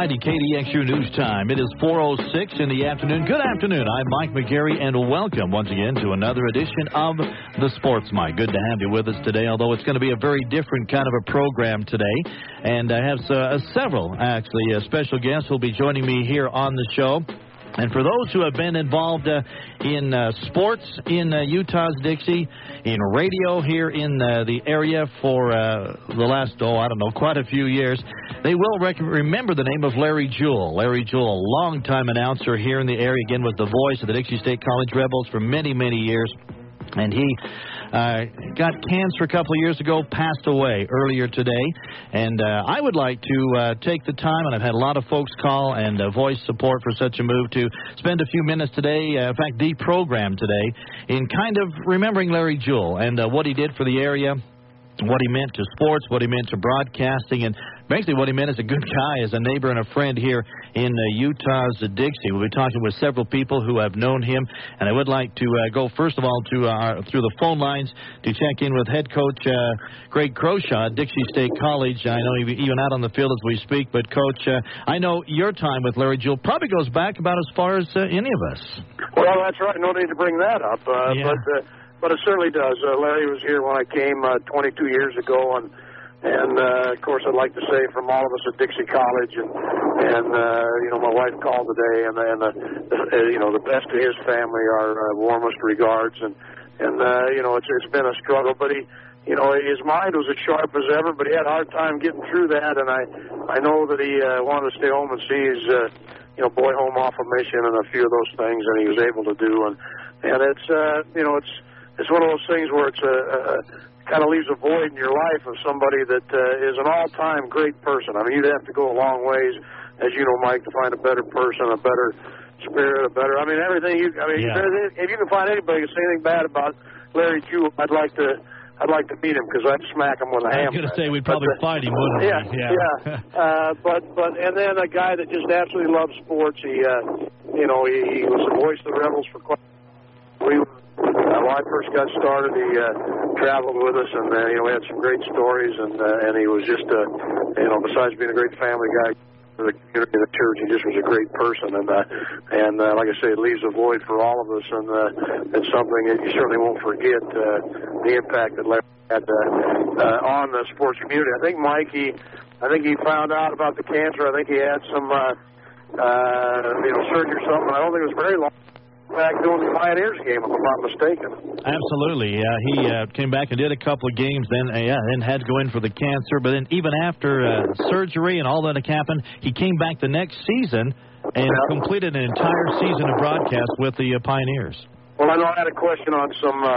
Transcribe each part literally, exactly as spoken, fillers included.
ninety K D X U News Time. It is four oh six in the afternoon. Good afternoon. I'm Mike McGarry, and welcome once again to another edition of the Sports Mike. Good to have you with us today, although it's going to be a very different kind of a program today. And I have uh, several, actually, uh, special guests who will be joining me here on the show. And for those who have been involved uh, in uh, sports in uh, Utah's Dixie, in radio here in uh, the area for uh, the last, oh, I don't know, quite a few years, they will rec- remember the name of Larry Jewell. Larry Jewell, a longtime announcer here in the area, again, was the voice of the Dixie State College Rebels for many, many years. And he uh, got cancer a couple of years ago, passed away earlier today. And uh, I would like to uh, take the time, and I've had a lot of folks call and uh, voice support for such a move, to spend a few minutes today, uh, in fact, the program today, in kind of remembering Larry Jewell and uh, what he did for the area, what he meant to sports, what he meant to broadcasting, and basically what he meant as a good guy, as a neighbor and a friend here in uh, Utah's uh, Dixie. We'll be talking with several people who have known him, and I would like to uh, go first of all to uh, through the phone lines to check in with head coach uh, Greg Croshaw at Dixie State College. I know even out on the field as we speak, but Coach, uh, I know your time with Larry Jewell probably goes back about as far as uh, any of us. Well, that's right. No need to bring that up, uh, yeah. but. Uh, But it certainly does. Uh, Larry was here when I came uh, twenty-two years ago, and and uh, of course I'd like to say from all of us at Dixie College, and and uh, you know my wife called today, and and uh, uh, you know the best of his family, our uh, warmest regards, and and uh, you know it's it's been a struggle, but he. You know, his mind was as sharp as ever, but he had a hard time getting through that, and I, I know that he uh, wanted to stay home and see his, uh, you know, boy home off a mission and a few of those things, and he was able to do, and and it's, uh, you know, it's it's one of those things where it's a, a kind of leaves a void in your life of somebody that uh, is an all-time great person. I mean, you'd have to go a long ways, as you know, Mike, to find a better person, a better spirit, a better. I mean, everything. You, I mean, yeah. if you can find anybody who can say anything bad about Larry Jewell, I'd like to. I'd like to meet him because I'd smack him with a hammer. I was going to say we'd probably but, uh, fight him, wouldn't we? Yeah, yeah. yeah. uh, but but and then a guy that just absolutely loves sports. He, uh, you know, he, he was the voice of the Rebels for quite. We, uh, when I first got started, he uh, traveled with us, and uh, you know, we had some great stories, and uh, and he was just, uh, you know, besides being a great family guy. The community, the church, he just was a great person, and uh, and uh, like I say, it leaves a void for all of us, and uh, it's something that you certainly won't forget uh, the impact that Larry had uh, uh, on the sports community. I think Mike, he, I think he found out about the cancer. I think he had some, uh, uh, you know, surgery or something. I don't think it was very long. Back doing the Pioneers game, if I'm not mistaken. Absolutely, yeah. He uh, came back and did a couple of games, then uh, yeah, then had to go in for the cancer. But then even after uh, surgery and all that happened, he came back the next season and yeah. completed an entire season of broadcast with the uh, Pioneers. Well, I know I had a question on some, uh,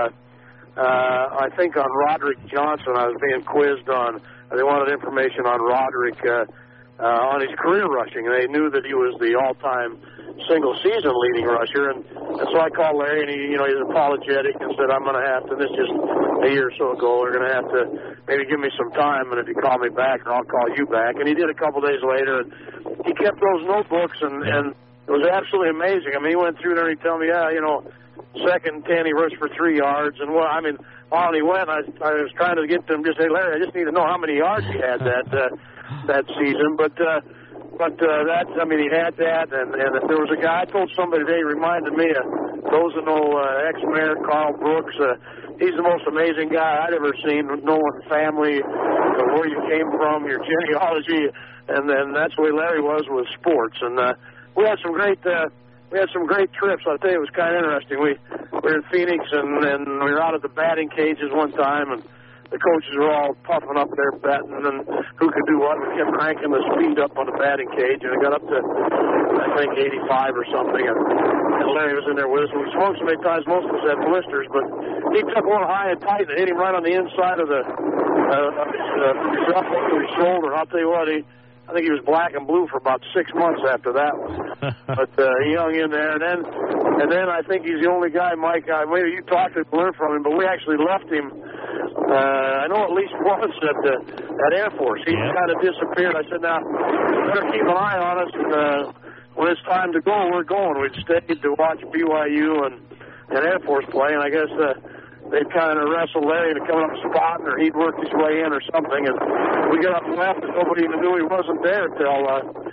uh, I think on Roderick Johnson. I was being quizzed on, they wanted information on Roderick uh, uh, on his career rushing, and they knew that he was the all-time single-season leading rusher, and, and so I called Larry, and he, you know, he's apologetic and said, I'm going to have to, this just a year or so ago, we're going to have to maybe give me some time, and if you call me back, or I'll call you back. And he did a couple days later, and he kept those notebooks, and, and it was absolutely amazing. I mean, he went through there, and he told me, yeah, you know, second and ten, he rushed for three yards, and well, I mean, while he went, I, I was trying to get to him, just say, Larry, I just need to know how many yards he had that uh, that season, but uh, But uh, that, I mean, he had that, and, and if there was a guy, I told somebody today, he reminded me of those that know uh, ex-mayor Carl Brooks. Uh, he's the most amazing guy I'd ever seen, knowing family, uh, where you came from, your genealogy, and then that's the way Larry was with sports. And uh, we had some great, uh, we had some great trips. I'll tell you, it was kind of interesting. We, we were in Phoenix, and, and we were out at the batting cages one time, and the coaches were all puffing up there betting and who could do what. We kept cranking the speed up on the batting cage, and it got up to, I think, eighty-five or something. And, and Larry was in there with us. We smoked so many times, most of us had blisters, but he took one high and tight and hit him right on the inside of the uh, of his, uh, his, to his shoulder. I'll tell you what, he, I think he was black and blue for about six months after that one. But uh, he hung in there, and then and then I think he's the only guy, Mike. Uh, maybe you talked to him, learned from him, but we actually left him. Uh, I know at least once at the at Air Force. He yeah. kind of disappeared. I said, now, you better keep an eye on us, and uh, when it's time to go, we're going. We'd stayed to watch B Y U and, and Air Force play, and I guess uh, they'd kind of wrestle Larry into coming up a spot, or he'd work his way in or something, and we got up and left, and nobody even knew he wasn't there till uh,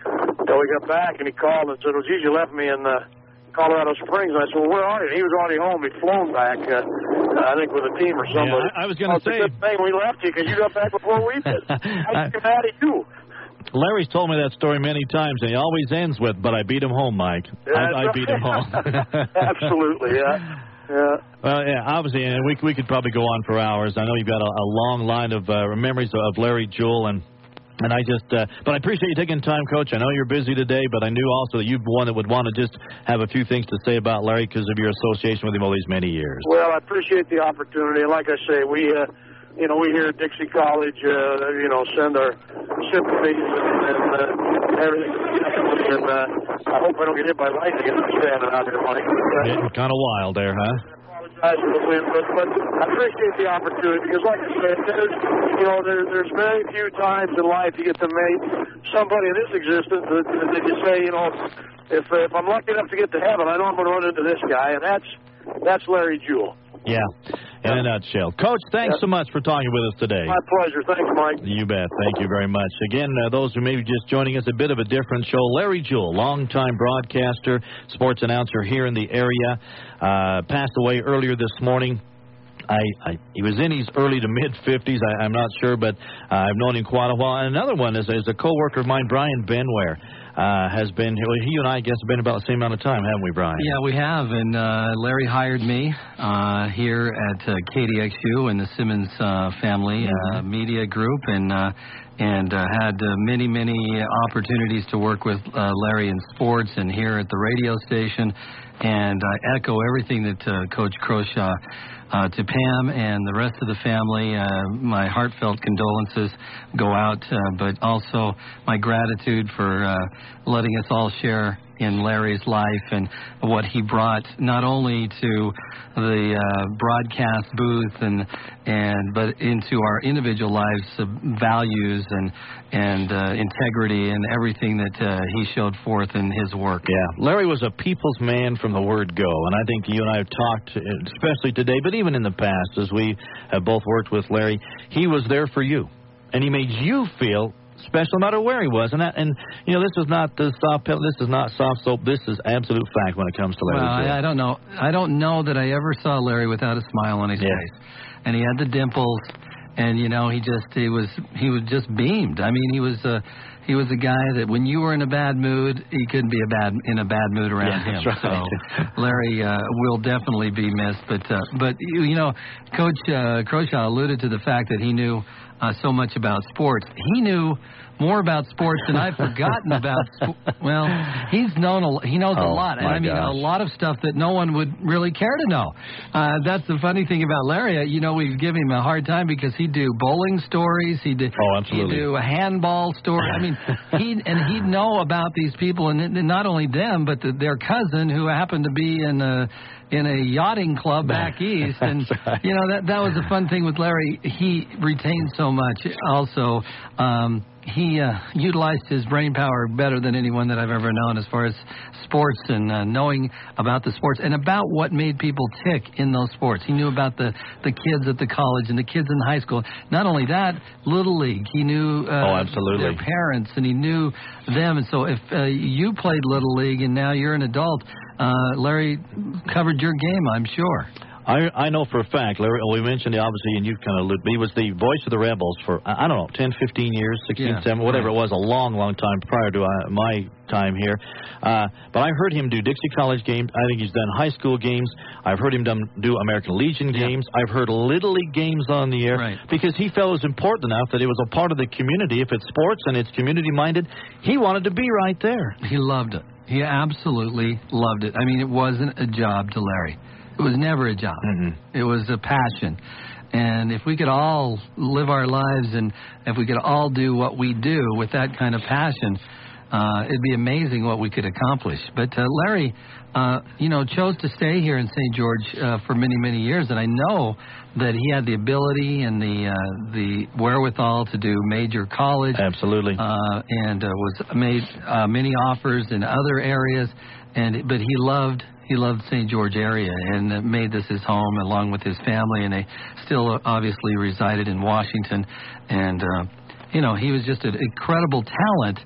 So we got back, and he called and said, well, geez, you left me in uh, Colorado Springs. And I said, well, where are you? And he was already home. He'd flown back, uh, I think, with a team or somebody. Yeah, I, I was going to say. It's a good thing we left you because you got back before we did. I was mad at you. Larry's told me that story many times, and he always ends with, but I beat him home, Mike. Yeah, I, I beat him home. Absolutely, yeah. Yeah. Well, yeah, obviously, and we we could probably go on for hours. I know you've got a, a long line of uh, memories of Larry Jewell, and and I just, uh, but I appreciate you taking time, Coach. I know you're busy today, but I knew also that you'd one that would want to just have a few things to say about Larry because of your association with him all these many years. Well, I appreciate the opportunity. Like I say, we, uh, you know, we here at Dixie College, uh, you know, send our sympathies and, and uh, everything. And uh, I hope I don't get hit by lightning as I'm standing out here, Mike. Getting kind of wild there, huh? I apologize for the wind, but, but I appreciate the opportunity because, like I said, there's, you know, there, there's very few times in life you get to meet somebody in this existence that, that you say, you know, if if I'm lucky enough to get to heaven, I know I'm going to run into this guy, and that's that's Larry Jewell. Yeah, in a nutshell. Coach, thanks yeah. so much for talking with us today. My pleasure. Thanks, Mike. You bet. Thank you very much. Again, uh, those who may be just joining us, a bit of a different show. Larry Jewell, longtime broadcaster, sports announcer here in the area, uh, passed away earlier this morning. I, I, he was in his early to mid-fifties. I, I'm not sure, but uh, I've known him quite a while. And another one is, is a co-worker of mine, Brian Benware, uh, has been, he and I, I guess, have been about the same amount of time, haven't we, Brian? Yeah, we have. And uh, Larry hired me uh, here at uh, K D X U and the Simmons uh, family mm-hmm. uh, media group, and uh, and uh, had uh, many, many opportunities to work with uh, Larry in sports and here at the radio station. And I echo everything that uh, Coach Croshaw, uh, to Pam and the rest of the family, uh, my heartfelt condolences go out, uh, but also my gratitude for uh, letting us all share in Larry's life and what he brought not only to the uh, broadcast booth and and but into our individual lives, uh, values and and uh, integrity and everything that uh, he showed forth in his work. Yeah, Larry was a people's man from the word go, and I think you and I have talked, especially today, but even in the past, as we have both worked with Larry, he was there for you, and he made you feel special no matter where he was. And that, and you know, this is not the soft this is not soft soap. This is absolute fact when it comes to Larry. Well, I, I don't know. I don't know that I ever saw Larry without a smile on his yeah. face. And he had the dimples, and you know, he just he was he was just beamed. I mean, he was a he was a guy that when you were in a bad mood, he couldn't be a bad in a bad mood around yeah, him. That's right. So Larry uh, will definitely be missed. But uh, but you, you know, Coach uh, Croshaw alluded to the fact that he knew uh, so much about sports. He knew more about sports than I've forgotten about. Sp- well, he's known a, he knows oh, a lot, and I mean gosh. a lot of stuff that no one would really care to know. Uh, that's the funny thing about Larry. You know, we give him a hard time because he'd do bowling stories. He'd do, oh, absolutely. He'd do a handball story. I mean, he and he'd know about these people, and, and not only them, but the, their cousin who happened to be in a in a yachting club back east. And right. you know, that that was the fun thing with Larry. He retained so much. Also. Um, He uh, utilized his brain power better than anyone that I've ever known as far as sports and uh, knowing about the sports and about what made people tick in those sports. He knew about the, the kids at the college and the kids in high school. Not only that, Little League. He knew uh, oh, absolutely. their parents, and he knew them. And so if uh, you played Little League and now you're an adult, uh, Larry covered your game, I'm sure. I I know for a fact, Larry, we mentioned, obviously, and you kind of alluded, he was the voice of the Rebels for, I don't know, ten, fifteen years, sixteen, yeah, seven, whatever right. it was, a long, long time prior to uh, my time here. Uh, but I heard him do Dixie College games. I think he's done high school games. I've heard him done, do American Legion yeah. games. I've heard Little League games on the air right. because he felt it was important enough that it was a part of the community. If it's sports and it's community-minded, he wanted to be right there. He loved it. He absolutely loved it. I mean, it wasn't a job to Larry. It was never a job. Mm-hmm. It was a passion. And if we could all live our lives and if we could all do what we do with that kind of passion, uh, it'd be amazing what we could accomplish. But uh, Larry, uh, you know, chose to stay here in Saint George uh, for many, many years. And I know that he had the ability and the uh, the wherewithal to do major college. Absolutely. Uh, and uh, was made uh, many offers in other areas. And but he loved he loved Saint George area and made this his home along with his family, and they still obviously resided in Washington. And uh, you know, he was just an incredible talent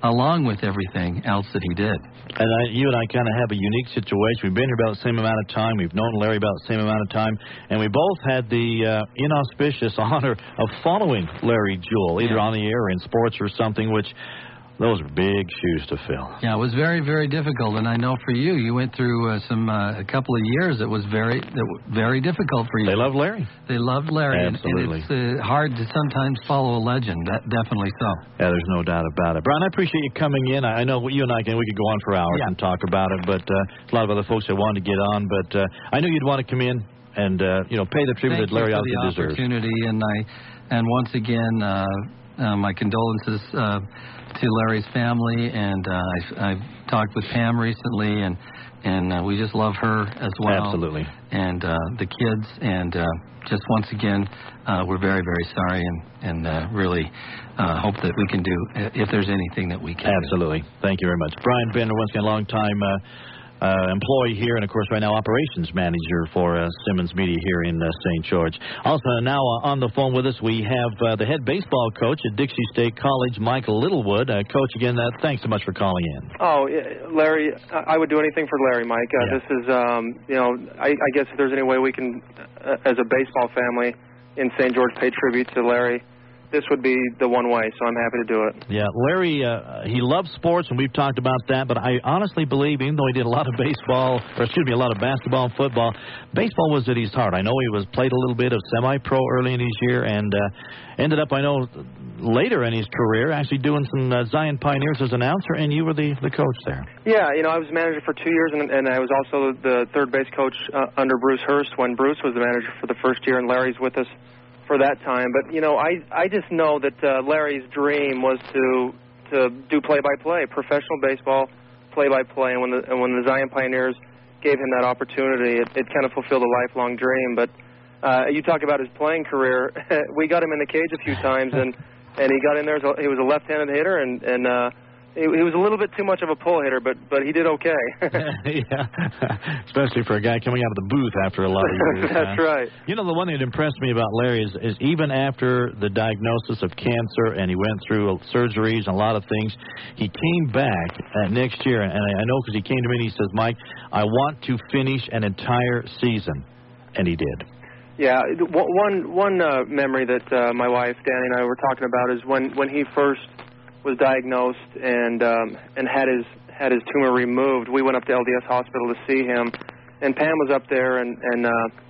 along with everything else that he did. And I, you and I kind of have a unique situation. We've been here about the same amount of time. We've known Larry about the same amount of time. And we both had the uh, inauspicious honor of following Larry Jewell, either yeah. on the air or in sports or something, which those are big shoes to fill. Yeah, it was very, very difficult. And I know for you, you went through uh, some uh, a couple of years that was very that were very difficult for you. They loved Larry. They loved Larry. Absolutely. And, and it's uh, hard to sometimes follow a legend. That, definitely so. Yeah, there's no doubt about it. Brian, I appreciate you coming in. I know you and I can we could go on for hours yeah. and talk about it, but uh, a lot of other folks that wanted to get on. But uh, I knew you'd want to come in and uh, you know pay the tribute Thank that Larry you for obviously the deserves. Opportunity, and I, and once again, uh, uh, my condolences uh, to Larry's family. And uh, I've, I've talked with Pam recently, and and uh, we just love her as well. Absolutely. And uh, the kids, and uh, just once again, uh, we're very, very sorry, and and uh, really uh, hope that we can do if there's anything that we can. Absolutely. do. Thank you very much, Brian Bender. Once again, long time. Uh, Uh, employee here, and of course right now operations manager for uh, Simmons Media here in uh, Saint George. Also now uh, on the phone with us we have uh, the head baseball coach at Dixie State College, Michael Littlewood. Uh, coach, again, uh, thanks so much for calling in. Oh, Larry, I would do anything for Larry, Mike. Uh, yeah. This is, um, you know, I, I guess if there's any way we can, uh, as a baseball family in Saint George, pay tribute to Larry, this would be the one way, so I'm happy to do it. Yeah, Larry, uh, he loves sports, and we've talked about that, but I honestly believe, even though he did a lot of baseball, or excuse me, a lot of basketball and football, baseball was at his heart. I know he was played a little bit of semi-pro early in his year, and uh, ended up, I know, later in his career, actually doing some uh, Zion Pioneers as announcer, and you were the, the coach there. Yeah, you know, I was manager for two years, and, and I was also the third base coach uh, under Bruce Hurst when Bruce was the manager for the first year, and Larry's with us for that time. But, you know, I, I just know that uh, Larry's dream was to to do play-by-play, professional baseball play-by-play, and when the, and when the Zion Pioneers gave him that opportunity, it, it kind of fulfilled a lifelong dream. But uh, you talk about his playing career. We got him in the cage a few times, and, and he got in there. As a, he was a left-handed hitter, and, and uh, he, he was a little bit too much of a pull hitter, but but he did okay. Yeah, especially for a guy coming out of the booth after a lot of years. That's huh? right. You know, the one that impressed me about Larry is, is even after the diagnosis of cancer, and he went through surgeries and a lot of things, he came back uh, next year, and I, I know because he came to me and he says, Mike, I want to finish an entire season, and he did. Yeah, one one uh, memory that uh, my wife Danny and I were talking about is when, when he first was diagnosed and um, and had his had his tumor removed. We went up to L D S Hospital to see him, and Pam was up there and and uh,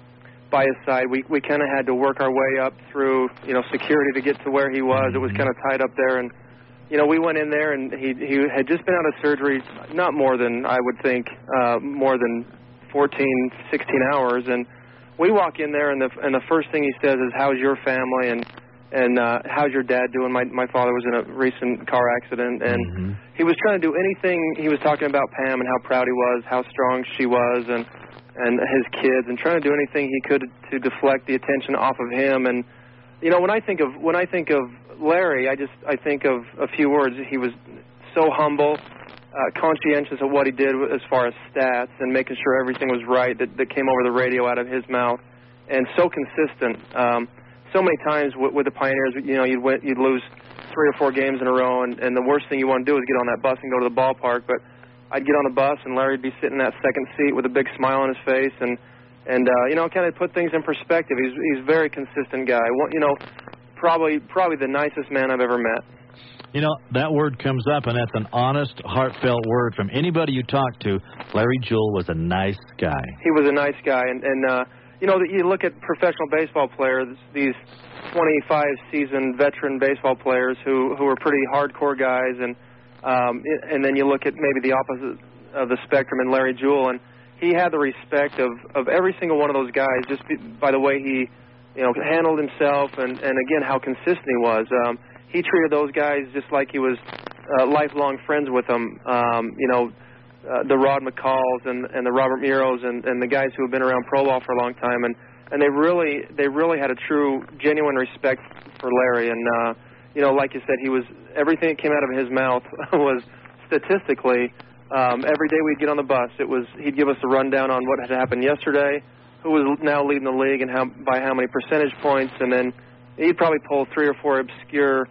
by his side. We we kind of had to work our way up through you know security to get to where he was. It was kind of tight up there, and you know we went in there and he he had just been out of surgery, not more than I would think uh, more than fourteen, sixteen hours, and we walk in there and the and the first thing he says is, "How's your family?" and And uh, how's your dad doing? My my father was in a recent car accident, and mm-hmm. he was trying to do anything. He was talking about Pam and how proud he was, how strong she was, and and his kids, and trying to do anything he could to deflect the attention off of him. And you know, when I think of when I think of Larry, I just I think of a few words. He was so humble, uh, conscientious of what he did as far as stats and making sure everything was right that, that came over the radio out of his mouth, and so consistent. Um, So many times with, with the Pioneers, you know, you'd, win, you'd lose three or four games in a row, and, and the worst thing you want to do is get on that bus and go to the ballpark. But I'd get on the bus, and Larry'd be sitting in that second seat with a big smile on his face, and, and uh, you know, kind of put things in perspective. He's he's a very consistent guy. You know, probably probably the nicest man I've ever met. You know, that word comes up, and that's an honest, heartfelt word from anybody you talk to. Larry Jewell was a nice guy. He was a nice guy, and, and uh, you know, you look at professional baseball players, these twenty-five seasoned veteran baseball players who, who are pretty hardcore guys, and um, and then you look at maybe the opposite of the spectrum in Larry Jewell, and he had the respect of, of every single one of those guys just by the way he, you know, handled himself, and, and again, how consistent he was. Um, he treated those guys just like he was uh, lifelong friends with them, um, you know, Uh, the Rod McCalls and, and the Robert Muros and, and the guys who have been around pro ball for a long time, and, and they really they really had a true, genuine respect for Larry. And uh, you know, like you said, he was everything that came out of his mouth was statistically um, every day we'd get on the bus. It was he'd give us a rundown on what had happened yesterday, who was now leading the league, and how by how many percentage points, and then he'd probably pull three or four obscure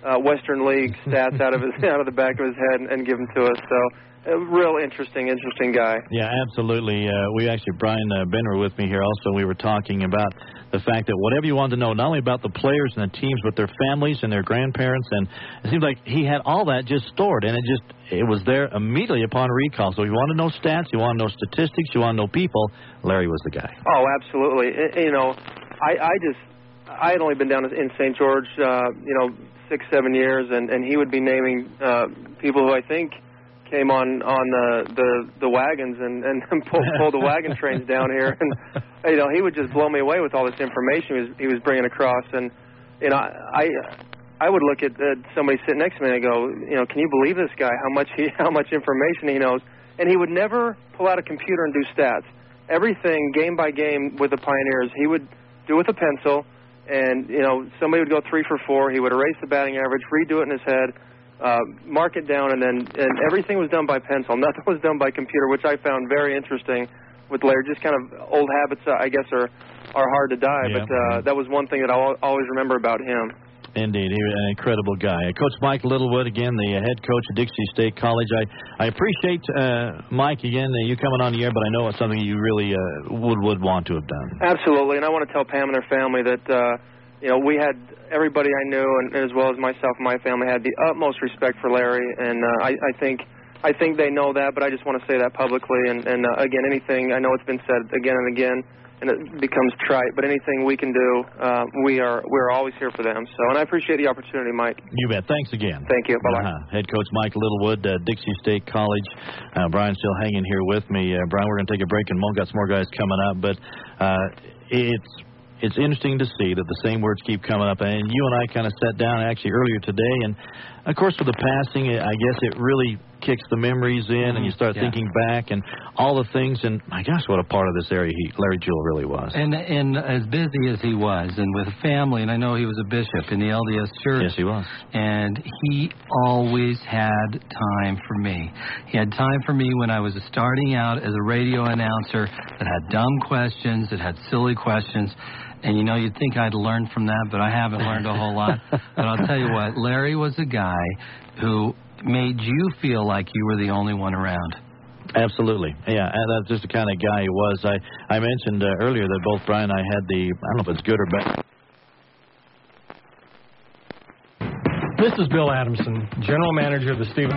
uh, Western League stats out of his out of the back of his head and, and give them to us. So, a real interesting, interesting guy. Yeah, absolutely. Uh, we actually, Brian uh, Benner with me here also. We were talking about the fact that whatever you wanted to know, not only about the players and the teams, but their families and their grandparents, and it seems like he had all that just stored, and it just it was there immediately upon recall. So you want to know stats, you want to know statistics, you want to know people, Larry was the guy. Oh, absolutely. It, you know, I, I just I had only been down in Saint George, uh, you know, six, seven years, and, and he would be naming uh, people who I think came on on the the, the wagons and and pulled pull the wagon trains down here, and you know he would just blow me away with all this information he was he was bringing across, and you know I I would look at uh, somebody sitting next to me and I go, you know, can you believe this guy? How much he how much information he knows? And he would never pull out a computer and do stats. Everything game by game with the Pioneers, he would do with a pencil, and you know somebody would go three for four. He would erase the batting average, redo it in his head. Uh, mark it down, and then and everything was done by pencil. Nothing was done by computer, which I found very interesting with Larry. Just kind of old habits, uh, I guess, are are hard to die. Yeah. But uh, that was one thing that I'll always remember about him. Indeed, he was an incredible guy. Coach Mike Littlewood, again, the head coach at Dixie State College. I, I appreciate, uh, Mike, again, uh, you coming on the air, but I know it's something you really uh, would, would want to have done. Absolutely, and I want to tell Pam and her family that, uh, you know, we had everybody I knew, and, and as well as myself and my family, had the utmost respect for Larry, and uh, I, I think I think they know that, but I just want to say that publicly. And, and uh, again, anything, I know it's been said again and again, and it becomes trite, but anything we can do, uh, we are we're always here for them. So, and I appreciate the opportunity, Mike. You bet. Thanks again. Thank you. Bye-bye. Uh-huh. Head coach Mike Littlewood, uh, Dixie State College. Uh, Brian's still hanging here with me. Uh, Brian, we're going to take a break, and we've got some more guys coming up, but uh, it's It's interesting to see that the same words keep coming up. And you and I kind of sat down actually earlier today. And, of course, with the passing, I guess it really kicks the memories in, mm-hmm. and you start yeah. thinking back and all the things. And, my gosh, what a part of this area he, Larry Jewell really was. And and as busy as he was, and with a family, and I know he was a bishop in the L D S Church. Yes, he was. And he always had time for me. He had time for me when I was starting out as a radio announcer that had dumb questions, that had silly questions. And, you know, you'd think I'd learned from that, but I haven't learned a whole lot. But I'll tell you what, Larry was a guy who made you feel like you were the only one around. Absolutely. Yeah, and that's just the kind of guy he was. I, I mentioned uh, earlier that both Brian and I had the, I don't know if it's good or bad. This is Bill Adamson, General Manager of the Stephen...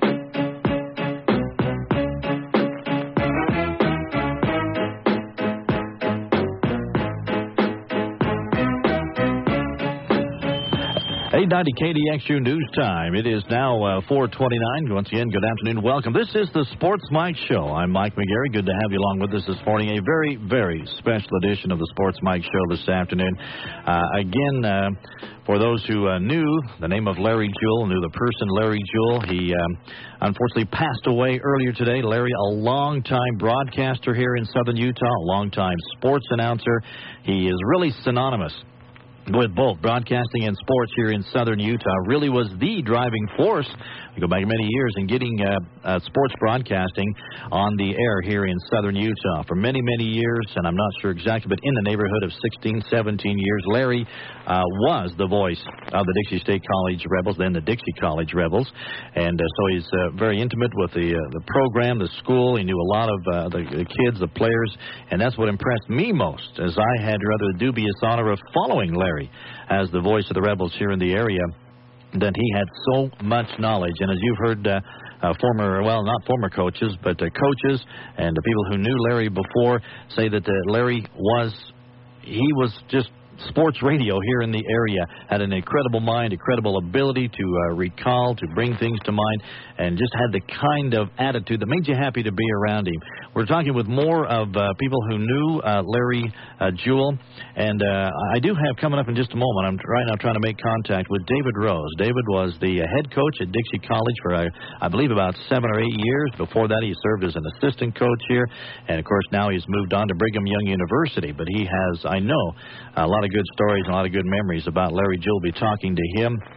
eight ninety K D X U News Time. It is now uh, four twenty-nine. Once again, good afternoon. Welcome. This is the Sports Mike Show. I'm Mike McGarry. Good to have you along with us this morning. A very, very special edition of the Sports Mike Show this afternoon. Uh, again, uh, for those who uh, knew the name of Larry Jewell, knew the person Larry Jewell, he um, unfortunately passed away earlier today. Larry, a longtime broadcaster here in southern Utah, a longtime sports announcer. He is really synonymous with both broadcasting and sports here in southern Utah. Really was the driving force, we go back many years, in getting uh, uh, sports broadcasting on the air here in southern Utah. For many, many years, and I'm not sure exactly, but in the neighborhood of sixteen, seventeen years, Larry uh, was the voice of the Dixie State College Rebels, then the Dixie College Rebels. And uh, so he's uh, very intimate with the, uh, the program, the school. He knew a lot of uh, the, the kids, the players, and that's what impressed me most, as I had rather the dubious honor of following Larry as the voice of the Rebels here in the area, that he had so much knowledge. And as you've heard uh, uh, former, well, not former coaches, but uh, coaches and the people who knew Larry before say that uh, Larry was, he was just sports radio here in the area, had an incredible mind, incredible ability to uh, recall, to bring things to mind, and just had the kind of attitude that made you happy to be around him. We're talking with more of uh, people who knew uh, Larry uh, Jewell, and uh, I do have coming up in just a moment, I'm right now trying to make contact with David Rose. David was the uh, head coach at Dixie College for, uh, I believe, about seven or eight years. Before that, he served as an assistant coach here, and, of course, now he's moved on to Brigham Young University, but he has, I know, a lot of good stories and a lot of good memories about Larry Jewell. We'll be talking to him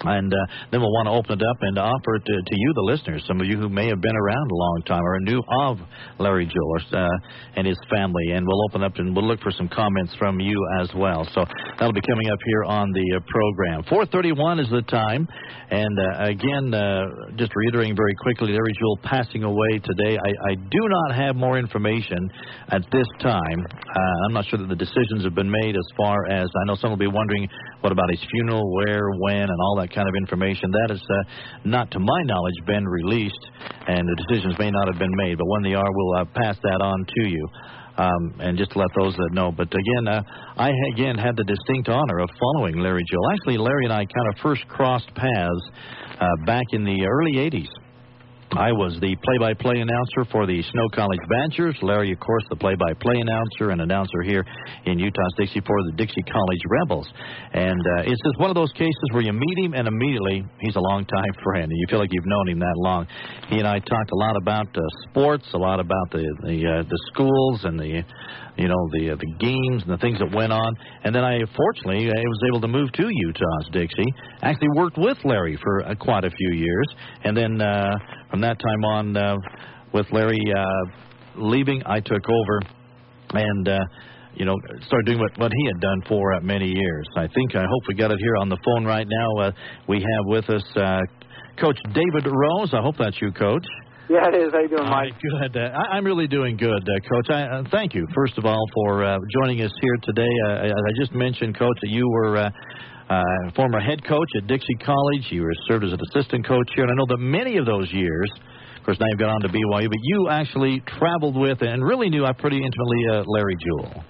And uh, then we'll want to open it up and offer it to, to you, the listeners, some of you who may have been around a long time or knew of Larry Jewell uh, and his family. And we'll open up and we'll look for some comments from you as well. So that'll be coming up here on the uh, program. four thirty-one is the time. And uh, again, uh, just reiterating very quickly, Larry Jewell passing away today. I, I do not have more information at this time. Uh, I'm not sure that the decisions have been made as far as, I know some will be wondering, what about his funeral, where, when, and all that kind of information. That has uh, not, to my knowledge, been released, and the decisions may not have been made. But when they are, we'll uh, pass that on to you, um, and just to let those that know. But again, uh, I, again, had the distinct honor of following Larry Jewell. Actually, Larry and I kind of first crossed paths uh, back in the early eighties. I was the play-by-play announcer for the Snow College Badgers. Larry, of course, the play-by-play announcer and announcer here in Utah's Dixie for the Dixie College Rebels. And uh, it's just one of those cases where you meet him and immediately he's a longtime friend, and you feel like you've known him that long. He and I talked a lot about uh, sports, a lot about the the, uh, the schools and the you know the uh, the games and the things that went on. And then I, fortunately, I was able to move to Utah's Dixie. Actually worked with Larry for uh, quite a few years, and then uh, from that time on, uh, with Larry uh, leaving, I took over and, uh, you know, started doing what, what he had done for uh, many years. I think, I hope we got it here on the phone right now. Uh, we have with us uh, Coach David Rose. I hope that's you, Coach. Yeah, it is. How you doing, Mike? Uh, good. Uh, I, I'm really doing good, uh, Coach. I, uh, thank you, first of all, for uh, joining us here today. Uh, as I just mentioned, Coach, that you were uh, uh, former head coach at Dixie College. You were served as an assistant coach here, and I know that many of those years, of course, now you've gone on to B Y U, but you actually traveled with and really knew uh, pretty intimately uh, Larry Jewell.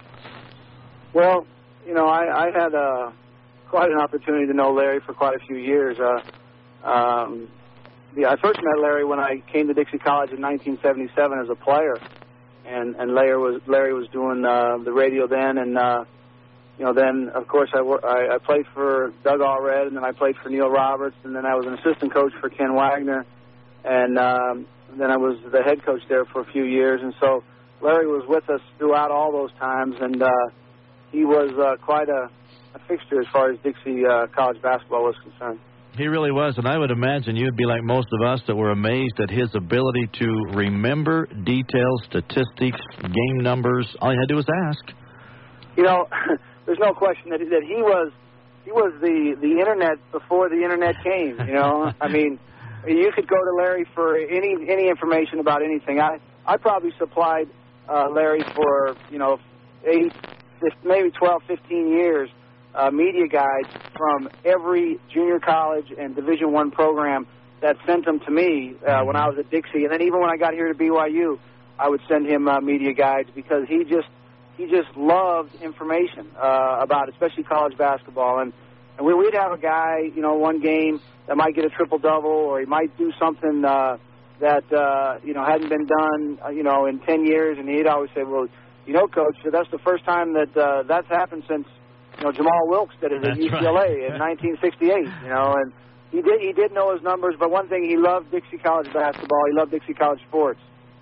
Well, you know, I, I had uh, quite an opportunity to know Larry for quite a few years. Uh, um, yeah, I first met Larry when I came to Dixie College in nineteen seventy-seven as a player, and and Larry was Larry was doing uh, the radio then, and uh, you know, then of course I, I I played for Doug Allred, and then I played for Neil Roberts, and then I was an assistant coach for Ken Wagner, and um, then I was the head coach there for a few years, and so Larry was with us throughout all those times, and uh, he was uh, quite a, a fixture as far as Dixie uh, College basketball was concerned. He really was, and I would imagine you'd be like most of us that were amazed at his ability to remember details, statistics, game numbers. All you had to do was ask. You know, there's no question that that he was he was the, the internet before the internet came. You know, I mean, you could go to Larry for any any information about anything. I I probably supplied uh, Larry for you know eight, maybe twelve, fifteen years. Uh, media guides from every junior college and Division One program that sent them to me uh, when I was at Dixie, and then even when I got here to B Y U, I would send him uh, media guides because he just he just loved information uh, about, especially college basketball. And and we, we'd have a guy, you know, one game that might get a triple double, or he might do something uh, that uh, you know hadn't been done, uh, you know, in ten years, and he'd always say, well, you know, Coach, that's the first time that uh, that's happened since. You know, Jamal Wilkes did it at U C L A right. in nineteen sixty-eight, you know, and he did he did know his numbers, but one thing, he loved Dixie College basketball. He loved Dixie College sports.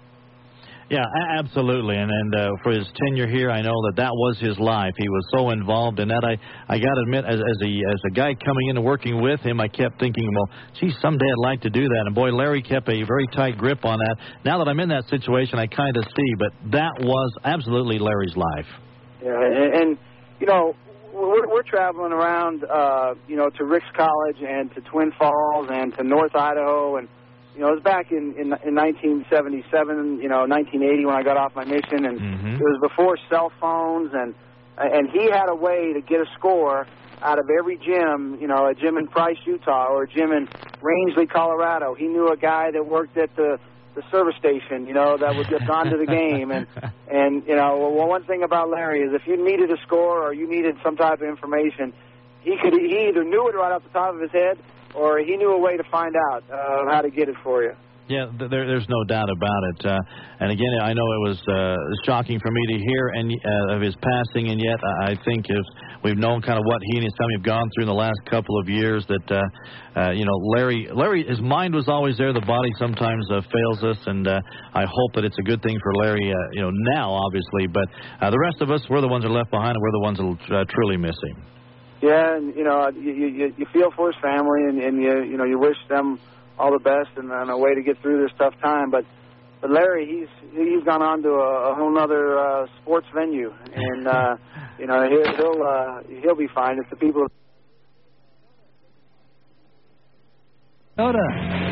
Yeah, absolutely, and and uh, for his tenure here, I know that that was his life. He was so involved in that. I, I got to admit, as, as a as a guy coming in and working with him, I kept thinking, well, gee, someday I'd like to do that. And boy, Larry kept a very tight grip on that. Now that I'm in that situation, I kind of see, but that was absolutely Larry's life. Yeah, and, and you know, We're, we're traveling around, uh, you know, to Ricks College and to Twin Falls and to North Idaho, and you know, it was back in, in, in nineteen seventy-seven, you know, nineteen eighty when I got off my mission, and mm-hmm. it was before cell phones, and and he had a way to get a score out of every gym, you know, a gym in Price, Utah, or a gym in Rangeley, Colorado. He knew a guy that worked at the the service station, you know, that would get gone to the game. And, and you know, well, one thing about Larry is if you needed a score or you needed some type of information, he could he either knew it right off the top of his head or he knew a way to find out uh, how to get it for you. Yeah, there, there's no doubt about it. Uh, and again, I know it was uh, shocking for me to hear and uh, of his passing, and yet I think if we've known kind of what he and his family have gone through in the last couple of years, that uh, uh, you know, Larry, Larry, his mind was always there. The body sometimes uh, fails us, and uh, I hope that it's a good thing for Larry, uh, you know, now obviously. But uh, the rest of us, we're the ones that are left behind, and we're the ones that will uh, truly miss him. Yeah, and you know, you you, you feel for his family, and, and you you know you wish them all the best and, and a way to get through this tough time. But but Larry, he's he's gone on to a, a whole other uh, sports venue, and uh, you know he'll he'll, uh, he'll be fine. It's the people. Oda.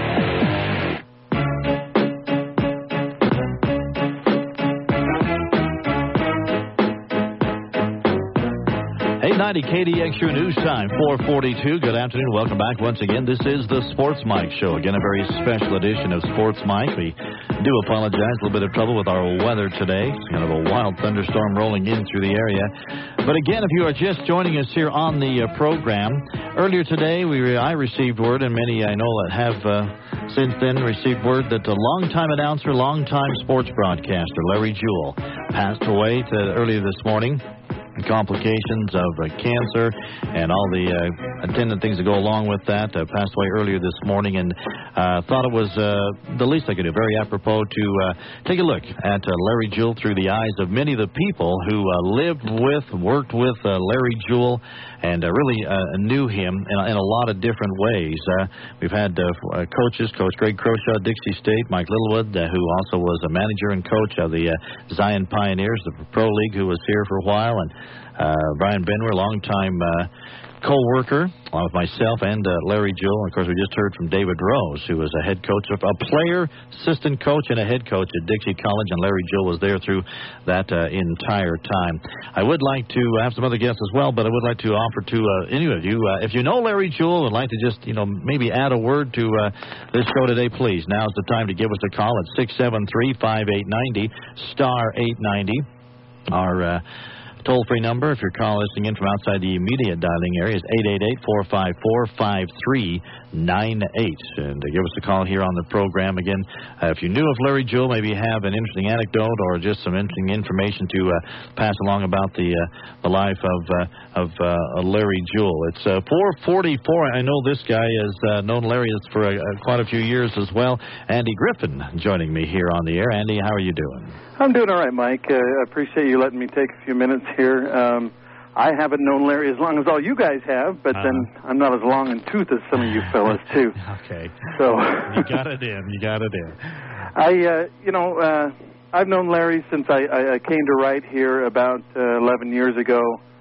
eight ninety K D X U News Time, four forty-two. Good afternoon. Welcome back once again. This is the Sports Mike Show. Again, a very special edition of Sports Mike. We do apologize. A little bit of trouble with our weather today. It's kind of a wild thunderstorm rolling in through the area. But again, if you are just joining us here on the uh, program, earlier today we re- I received word, and many I know that have uh, since then received word that the longtime announcer, longtime sports broadcaster, Larry Jewell, passed away to earlier this morning. Complications of uh, cancer and all the uh, attendant things that go along with that. Uh, passed away earlier this morning, and uh, thought it was uh, the least I could do, very apropos, to uh, take a look at uh, Larry Jewell through the eyes of many of the people who uh, lived with, worked with uh, Larry Jewell, and uh, really uh, knew him in, in a lot of different ways. Uh, we've had uh, coaches, Coach Greg Croshaw, Dixie State, Mike Littlewood, uh, who also was a manager and coach of the uh, Zion Pioneers, the Pro League, who was here for a while, and Uh, Brian Benwer, longtime uh, co-worker, along with myself and uh, Larry Jewell. And, of course, we just heard from David Rose, who was a head coach, of, a player, assistant coach, and a head coach at Dixie College. And Larry Jewell was there through that uh, entire time. I would like to have some other guests as well, but I would like to offer to uh, any of you, uh, if you know Larry Jewell and would like to just, you know, maybe add a word to uh, this show today, please. Now's the time to give us a call at six seven three, five eight nine zero, star eight ninety. Our uh, toll-free number, if you're calling listening in from outside the immediate dialing area, is eight eight eight, four five four, five three nine eight. And uh, give us a call here on the program. Again, uh, if you knew of Larry Jewell, maybe you have an interesting anecdote or just some interesting information to uh, pass along about the uh, the life of uh, of uh, Larry Jewell. It's uh, four forty-four. I know this guy has uh, known Larry for uh, quite a few years as well. Andy Griffin joining me here on the air. Andy, how are you doing? I'm doing all right, Mike. Uh, I appreciate you letting me take a few minutes here. Um, I haven't known Larry as long as all you guys have, but uh, then I'm not as long in tooth as some of you fellas, too. Okay. So you got it in. You got it in. I, uh, you know, uh, I've known Larry since I, I came to write here about uh, eleven years ago,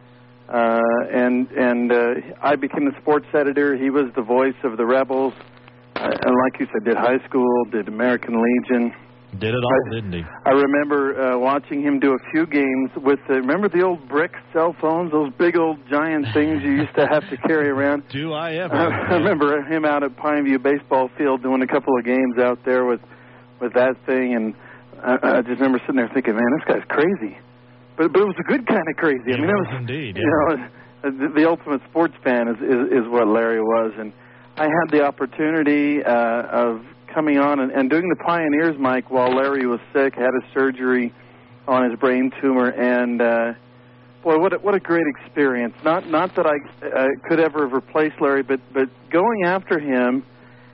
uh, and and uh, I became the sports editor. He was the voice of the Rebels, uh, and like you said, did high school, did American Legion. Did it all, I, didn't he? I remember uh, watching him do a few games with, the, remember the old brick cell phones, those big old giant things you used to have to carry around? Do I ever? I, I remember him out at Pineview Baseball Field doing a couple of games out there with with that thing, and I, I just remember sitting there thinking, man, this guy's crazy. But but it was a good kind of crazy. It I mean, was it was indeed. You yeah. know, the, the ultimate sports fan is, is, is what Larry was, and I had the opportunity uh, of coming on and, and doing the Pioneers, Mike, while Larry was sick, had a surgery on his brain tumor, and uh, boy, what a, what a great experience. Not not that I uh, could ever have replaced Larry, but but going after him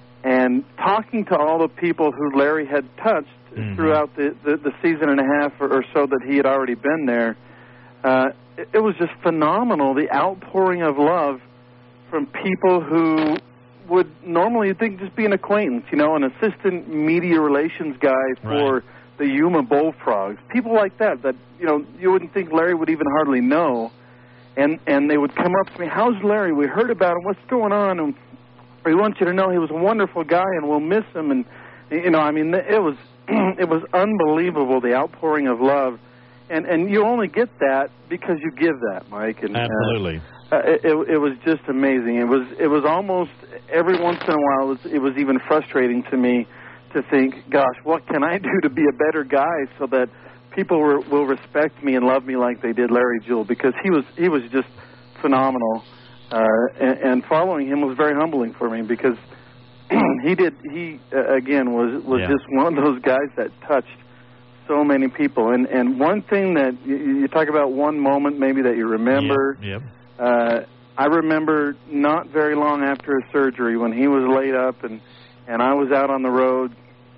and talking to all the people who Larry had touched mm-hmm. throughout the, the, the season and a half or, or so that he had already been there, uh, it, it was just phenomenal, the outpouring of love from people who would normally you'd think just be an acquaintance, you know, an assistant media relations guy for right. the Yuma Bullfrogs. People like that, that, you know, you wouldn't think Larry would even hardly know. And and they would come up to me, how's Larry? We heard about him. What's going on? And we want you to know he was a wonderful guy and we'll miss him. And, you know, I mean, it was it was unbelievable, the outpouring of love. And and you only get that because you give that, Mike. And, Absolutely. Uh, Uh, it, it was just amazing. It was it was almost every once in a while. It was, it was even frustrating to me to think, gosh, what can I do to be a better guy so that people were, will respect me and love me like they did Larry Jewell, because he was he was just phenomenal. Uh, and, and following him was very humbling for me because he did he uh, again was was yeah. just one of those guys that touched so many people. And and one thing that you, you talk about, one moment maybe that you remember. Yep. yep. Uh, I remember not very long after his surgery when he was laid up and, and I was out on the road.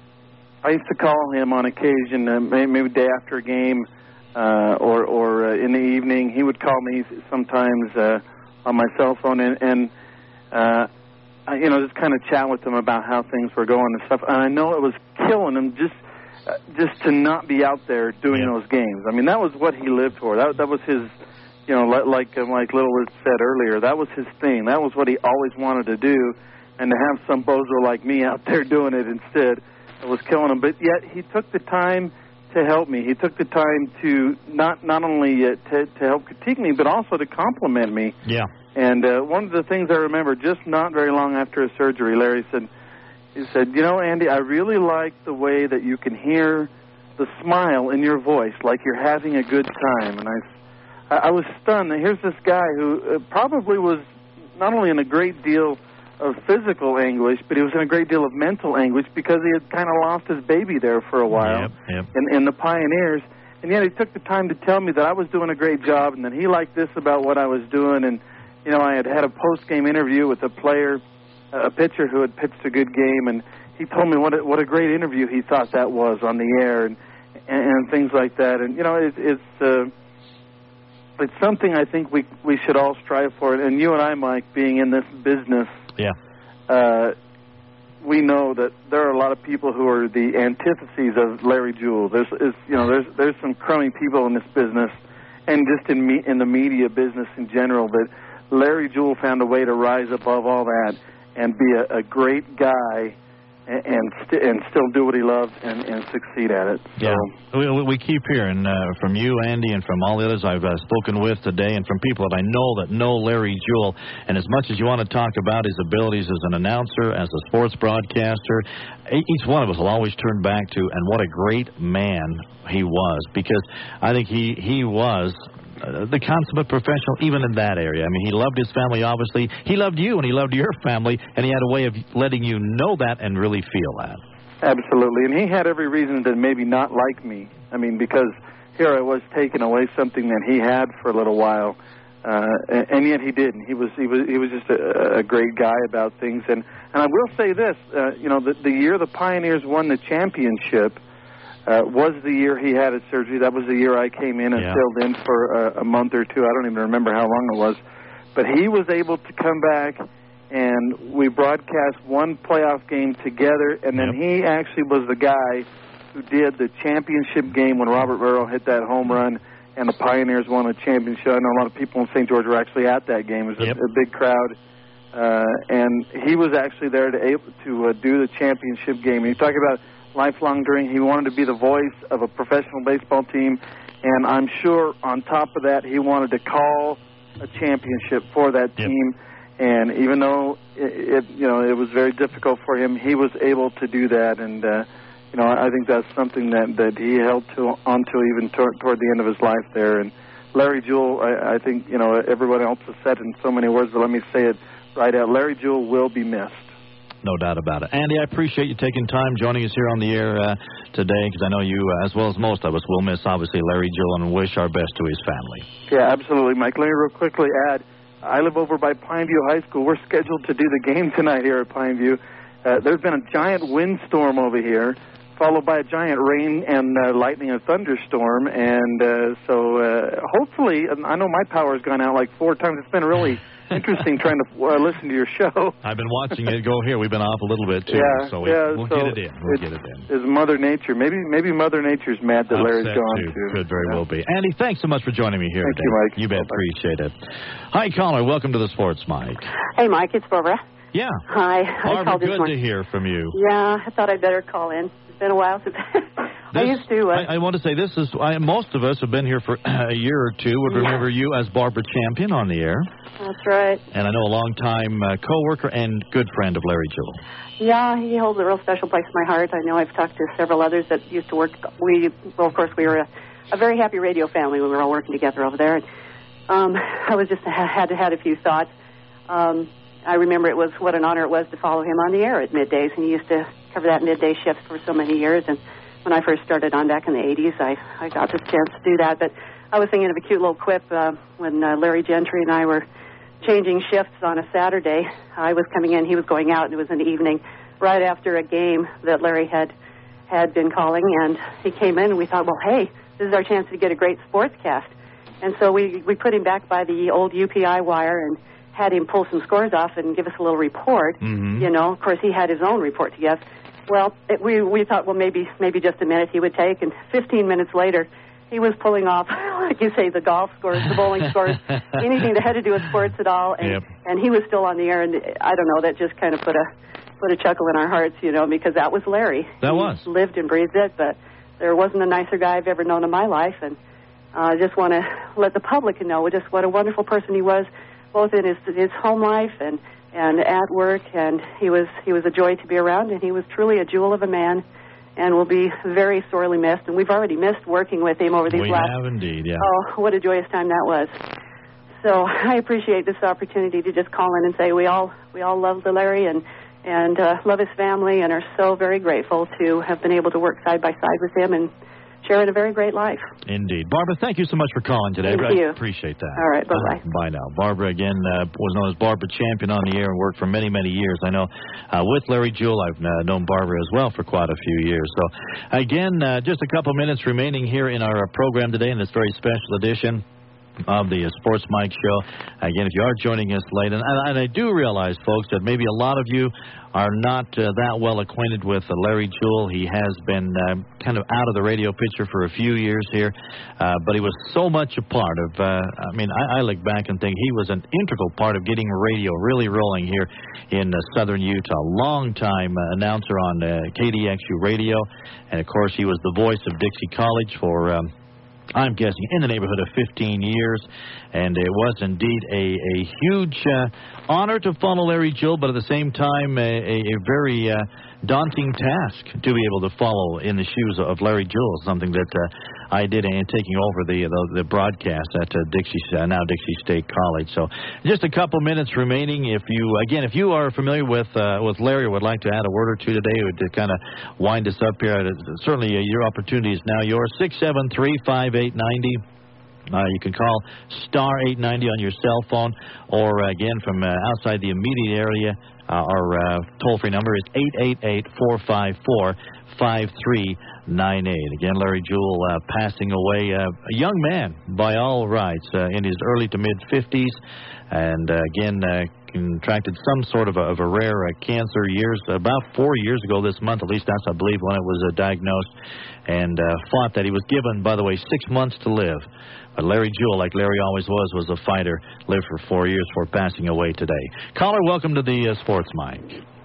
I used to call him on occasion, uh, maybe day after a game uh, or, or uh, in the evening. He would call me sometimes uh, on my cell phone, and, and uh, I, you know, just kind of chat with him about how things were going and stuff. And I know it was killing him just uh, just to not be out there doing yeah. those games. I mean, that was what he lived for. That that was his, you know, like like Little said earlier, that was his thing. That was what he always wanted to do. And to have some bozo like me out there doing it instead, it was killing him. But yet he took the time to help me. He took the time to not not only uh, to, to help critique me, but also to compliment me. Yeah. And uh, one of the things I remember, just not very long after his surgery, Larry said, he said, you know, Andy, I really like the way that you can hear the smile in your voice, like you're having a good time. And I, I was stunned. Here's this guy who uh, probably was not only in a great deal of physical anguish, but he was in a great deal of mental anguish because he had kind of lost his baby there for a while yep, yep. In, in the Pioneers. And yet he took the time to tell me that I was doing a great job and that he liked this about what I was doing. And, you know, I had had a post-game interview with a player, a pitcher who had pitched a good game, and he told me what a, what a great interview he thought that was on the air and, and, and things like that. And, you know, it, it's uh, it's something I think we we should all strive for. And you and I, Mike, being in this business, yeah, uh, we know that there are a lot of people who are the antitheses of Larry Jewell. There's, is, you know, there's there's some crummy people in this business, and just in me, in the media business in general. But Larry Jewell found a way to rise above all that and be a, a great guy, and and, st- and still do what he loves and, and succeed at it. So. Yeah, we, we keep hearing uh, from you, Andy, and from all the others I've uh, spoken with today, and from people that I know that know Larry Jewell. And as much as you want to talk about his abilities as an announcer, as a sports broadcaster, each one of us will always turn back to, and what a great man he was, because I think he he was Uh, the consummate professional, even in that area. I mean, he loved his family, obviously. He loved you, and he loved your family, and he had a way of letting you know that and really feel that. Absolutely, and he had every reason to maybe not like me. I mean, because here I was taking away something that he had for a little while, uh, and, and yet he didn't. He was he was he was just a, a great guy about things. And, and I will say this, uh, you know, the, the year the Pioneers won the championship, Uh, was the year he had his surgery. That was the year I came in and yeah. filled in for a, a month or two. I don't even remember how long it was. But he was able to come back, and we broadcast one playoff game together, and then yep. he actually was the guy who did the championship game when Robert Burrow hit that home run, and the Pioneers won a championship. I know a lot of people in Saint George were actually at that game. It was yep. a, a big crowd. Uh, and he was actually there to, able to uh, do the championship game. And you talk about lifelong dream. He wanted to be the voice of a professional baseball team, and I'm sure on top of that, he wanted to call a championship for that yep. team. And even though it, it, you know, it was very difficult for him, he was able to do that. And uh, you know, I think that's something that, that he held to onto even tor- toward the end of his life there. And Larry Jewell, I, I think you know everyone else has said in so many words, but let me say it right out: Larry Jewell will be missed. No doubt about it. Andy, I appreciate you taking time joining us here on the air uh, today, because I know you, uh, as well as most of us, will miss, obviously, Larry Jewell and wish our best to his family. Yeah, absolutely, Mike. Let me real quickly add, I live over by Pineview High School. We're scheduled to do the game tonight here at Pineview. Uh, there's been a giant windstorm over here, followed by a giant rain and uh, lightning and thunderstorm. And uh, so uh, hopefully, I know my power's gone out like four times. It's been really interesting trying to uh, listen to your show. I've been watching it go here. We've been off a little bit, too. Yeah, so we, yeah, we'll so get it in. We'll get it in. It's Mother Nature. Maybe maybe Mother Nature's mad that Upset Larry's gone, too. too. Could very yeah. well be. Andy, thanks so much for joining me here Thank today. you, Mike. You bet. Bye-bye. Appreciate it. Hi, caller. Welcome to the Sports Mike. Hey, Mike. It's Barbara. Yeah. Hi. I Barbara, called this good morning. to hear from you. Yeah, I thought I'd better call in. It's been a while since This, I used to. Uh, I, I want to say this is, I, most of us have been here for a year or two, would remember you as Barbara Champion on the air. That's right. And I know a long-time uh, co-worker and good friend of Larry Jewell. Yeah, he holds a real special place in my heart. I know I've talked to several others that used to work. We, well, of course, we were a, a very happy radio family when we were all working together over there. And, um, I was just had to had a few thoughts. Um, I remember it was what an honor it was to follow him on the air at middays, and he used to cover that midday shift for so many years. And when I first started on back in the eighties, I, I got the chance to do that. But I was thinking of a cute little quip uh, when uh, Larry Gentry and I were changing shifts on a Saturday. I was coming in, he was going out, and it was in the evening, right after a game that Larry had had been calling. And he came in, and we thought, well, hey, this is our chance to get a great sportscast. And so we, we put him back by the old U P I wire and had him pull some scores off and give us a little report. Mm-hmm. You know, of course, he had his own report to give. Well, it, we we thought, well, maybe maybe just a minute he would take, and fifteen minutes later, he was pulling off, like you say, the golf scores, the bowling scores, anything that had to do with sports at all, and, yep. and he was still on the air, and I don't know, that just kind of put a put a chuckle in our hearts, you know, because that was Larry. That he was. lived and breathed it, but there wasn't a nicer guy I've ever known in my life, and I uh, just want to let the public know just what a wonderful person he was, both in his his home life and and at work, and he was he was a joy to be around, and he was truly a jewel of a man, and will be very sorely missed. And we've already missed working with him over these we last. We have indeed, yeah. Oh, what a joyous time that was. So I appreciate this opportunity to just call in and say we all we all love the Larry and and uh, love his family, and are so very grateful to have been able to work side by side with him and sharing a very great life. Indeed. Barbara, thank you so much for calling today. Thank I you. appreciate that. All right, bye-bye. Uh, bye now. Barbara, again, uh, was known as Barbara Champion on the air and worked for many, many years. I know uh, with Larry Jewell, I've uh, known Barbara as well for quite a few years. So, again, uh, just a couple minutes remaining here in our uh, program today in this very special edition of the uh, Sports Mike Show. Again, if you are joining us late, and, and I do realize, folks, that maybe a lot of you are not uh, that well acquainted with uh, Larry Jewell. He has been uh, kind of out of the radio picture for a few years here, uh, but he was so much a part of, uh, I mean, I, I look back and think he was an integral part of getting radio really rolling here in uh, southern Utah. Long-time uh, announcer on uh, K D X U radio, and of course he was the voice of Dixie College for um, I'm guessing in the neighborhood of fifteen years, and it was indeed a, a huge uh, honor to follow Larry Jewell, but at the same time a, a, a very uh, daunting task to be able to follow in the shoes of Larry Jewell, something that uh, I did in taking over the the, the broadcast at uh, Dixie, uh, now Dixie State College. So just a couple minutes remaining. If you, again, if you are familiar with uh, with Larry or would like to add a word or two today to kind of wind us up here, certainly uh, your opportunity is now yours. six seven three, five eight nine zero. Uh, you can call star eight ninety on your cell phone, or uh, again from uh, outside the immediate area, uh, our uh, toll-free number is eight eight eight, four five four, five three nine eight. Again, Larry Jewell uh, passing away, uh, a young man by all rights, uh, in his early to mid-fifties, and uh, again uh, contracted some sort of a, of a rare uh, cancer years, about four years ago this month, at least that's, I believe, when it was uh, diagnosed, and uh, fought that he was given, by the way, six months to live. But Larry Jewell, like Larry always was, was a fighter, lived for four years before passing away today. Caller, welcome to the uh, Sports Mike.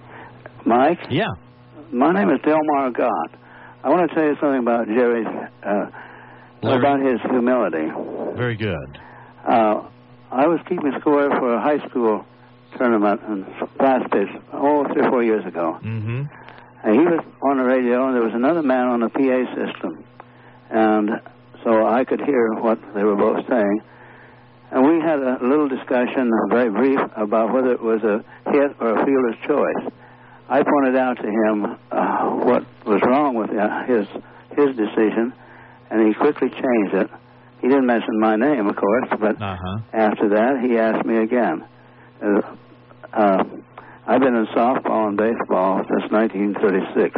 Mike? Yeah. My name is Delmar Gott. I want to tell you something about Jerry's, uh, about his humility. Very good. Uh, I was keeping score for a high school tournament in fast pitch, oh, three or four years ago. Mm-hmm. And he was on the radio, and there was another man on the P A system. And so I could hear what they were both saying. And we had a little discussion, very brief, about whether it was a hit or a fielder's choice. I pointed out to him uh, what was wrong with uh, his his decision, and he quickly changed it. He didn't mention my name, of course, but uh-huh. after that, he asked me again. Uh, uh, I've been in softball and baseball since nineteen thirty-six,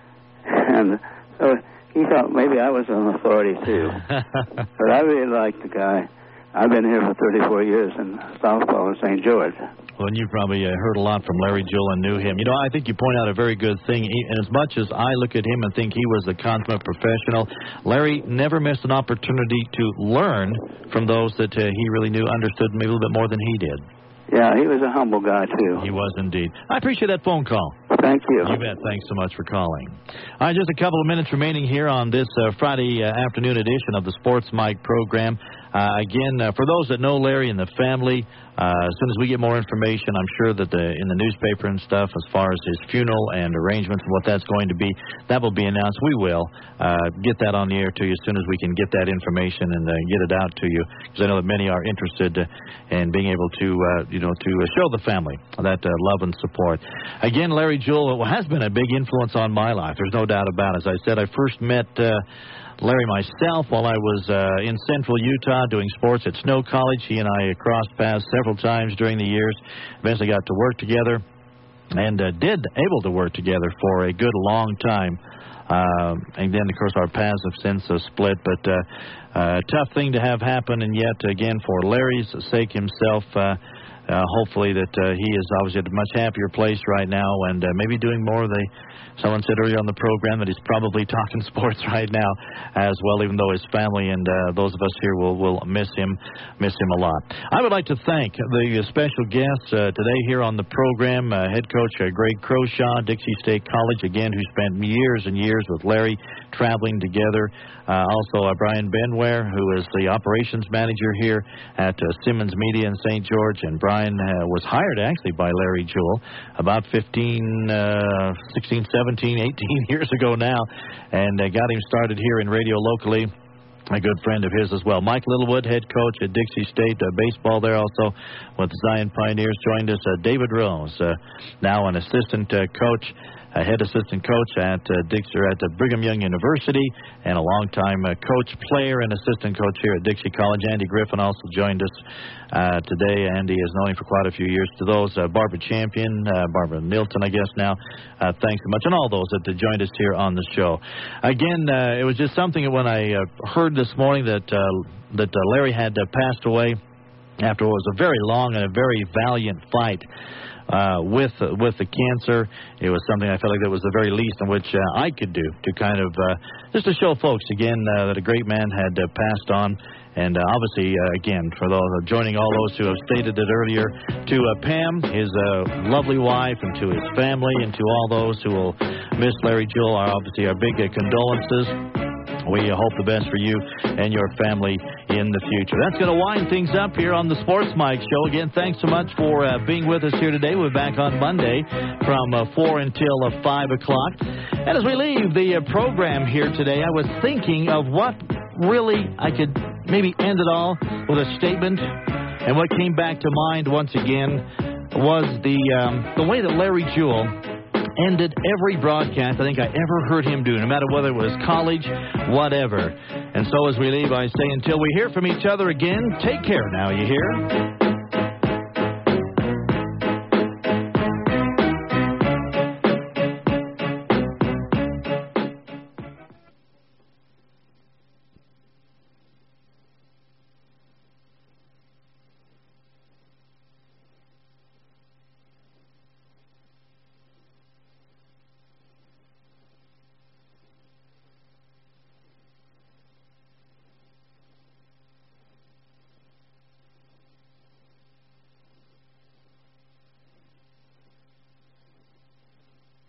and so he thought maybe I was an authority too. But I really liked the guy. I've been here for thirty-four years in softball in Saint George. Well, and you probably uh, heard a lot from Larry Jewell and knew him. You know, I think you point out a very good thing. He, and as much as I look at him and think he was a consummate professional, Larry never missed an opportunity to learn from those that uh, he really knew, understood maybe a little bit more than he did. Yeah, he was a humble guy, too. He was indeed. I appreciate that phone call. Thank you. You bet. Thanks so much for calling. All right, just a couple of minutes remaining here on this uh, Friday uh, afternoon edition of the Sports Mike program. Uh, again, uh, for those that know Larry and the family, uh, as soon as we get more information, I'm sure that the, in the newspaper and stuff, as far as his funeral and arrangements and what that's going to be, that will be announced. We will uh, get that on the air to you as soon as we can get that information and uh, get it out to you, because I know that many are interested uh, in being able to, uh, you know, to uh, show the family that uh, love and support. Again, Larry Jewell has been a big influence on my life. There's no doubt about it. As I said, I first met Uh, Larry myself while I was uh, in central Utah doing sports at Snow College. He and I crossed paths several times during the years. Eventually got to work together and uh, did able to work together for a good long time Uh, and then, of course, our paths have since uh, split. But uh, uh, tough thing to have happen, and yet, again, for Larry's sake himself, uh, uh, hopefully that uh, he is obviously at a much happier place right now, and uh, maybe doing more of the. Someone said earlier on the program that he's probably talking sports right now as well, even though his family and uh, those of us here will, will miss him miss him a lot. I would like to thank the special guests uh, today here on the program, uh, head coach uh, Greg Croshaw, Dixie State College, again, who spent years and years with Larry traveling together. Uh, also, uh, Brian Benware, who is the operations manager here at uh, Simmons Media in Saint George. And Brian uh, was hired, actually, by Larry Jewell about fifteen, uh, sixteen, seventeen, eighteen years ago now, and uh, got him started here in radio locally. A good friend of his as well. Mike Littlewood, head coach at Dixie State uh, baseball there also with the Zion Pioneers, joined us. Uh, David Rose, uh, now an assistant uh, coach. A head assistant coach at uh, Dixie at uh, Brigham Young University, and a longtime uh, coach, player, and assistant coach here at Dixie College. Andy Griffin also joined us uh, today. Andy has known him for quite a few years. To those, uh, Barbara Champion, uh, Barbara Milton, I guess now, uh, thanks so much, and all those that uh, joined us here on the show. Again, uh, it was just something that when I uh, heard this morning that uh, that uh, Larry had uh, passed away after what was a very long and a very valiant fight. Uh, with uh, with the cancer, it was something I felt like that was the very least in which uh, I could do to kind of uh, just to show folks again uh, that a great man had uh, passed on, and uh, obviously uh, again for those uh, joining all those who have stated it earlier, to uh, Pam, his uh, lovely wife, and to his family, and to all those who will miss Larry Jewell, are obviously our big uh, condolences. We hope the best for you and your family in the future. That's going to wind things up here on the Sports Mike Show. Again, thanks so much for uh, being with us here today. We're back on Monday from uh, four until uh, five o'clock. And as we leave the uh, program here today, I was thinking of what really I could maybe end it all with a statement. And what came back to mind once again was the um, the way that Larry Jewell ended every broadcast I think I ever heard him do, no matter whether it was college, whatever. And so as we leave, I say until we hear from each other again, take care now, you hear?